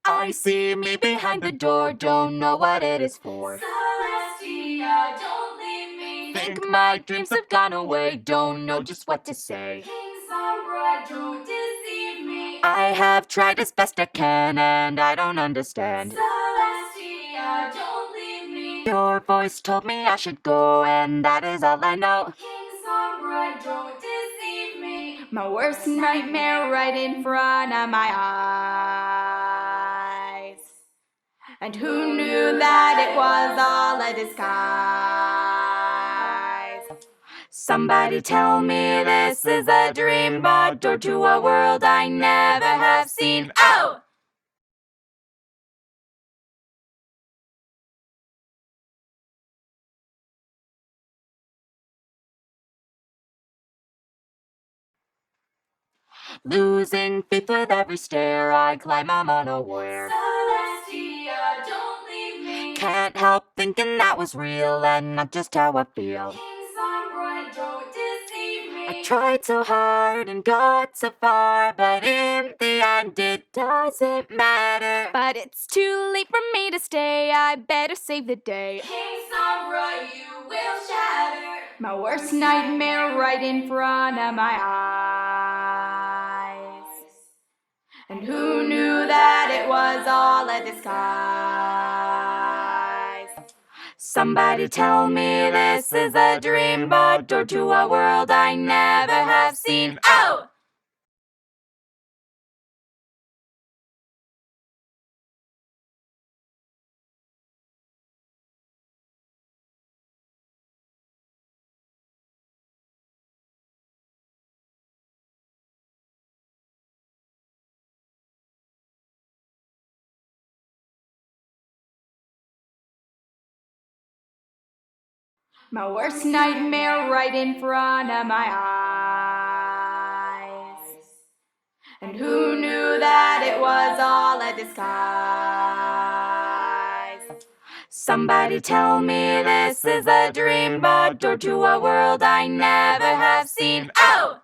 I see me behind the door, don't know what it is for. Celestia, don't leave me. Think my dreams have gone away, don't know just what to say. King Sombra, don't deceive me. I have tried as best I can and I don't understand. Celestia, don't leave me. Your voice told me I should go and that is all I know. King Sombra, don't deceive me. My worst nightmare right in front of my eyes. And who knew that it was all a disguise? Somebody tell me this is a dream, a door to a world I never have seen. Oh! Losing faith with every stare, I climb, I'm unaware. Celestia, don't leave me. Can't help thinking that was real and not just how I feel. King Sombra, don't deceive me. I tried so hard and got so far, but in the end it doesn't matter. But it's too late for me to stay, I better save the day. King Sombra, you will shatter. My worst nightmare right in front of my eyes. And who knew that it was all a disguise? Somebody tell me this is a dream, a door to a world I never have seen. Oh! My worst nightmare right in front of my eyes. And who knew that it was all a disguise? Somebody tell me this is a dream, a door to a world I never have seen. Oh!